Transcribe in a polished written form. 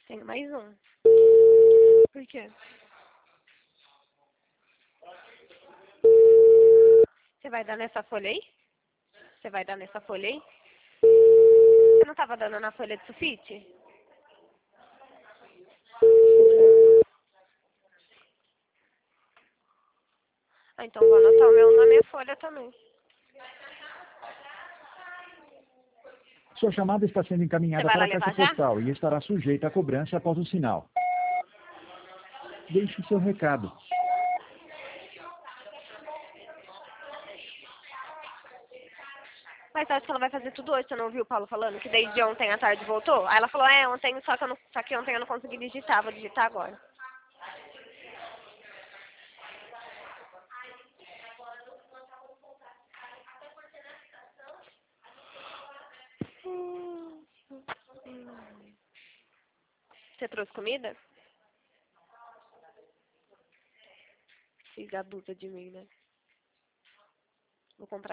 Tenho mais um. Por quê? Você vai dar nessa folha aí? Você vai dar nessa folha aí? Você não tava dando na folha de sulfite? Ah, então vou anotar o meu na minha folha também. Sua chamada está sendo Você encaminhada vai lá para a caixa levar já? postal e estará sujeita à cobrança após o sinal. Deixe seu recado. Mas acho que ela vai fazer tudo hoje. Você não ouviu o Paulo falando que desde ontem à tarde voltou? Aí ela falou, ontem, só que ontem eu não consegui digitar, vou digitar agora. Você trouxe comida? Filha adulta de mim, né? Vou comprar.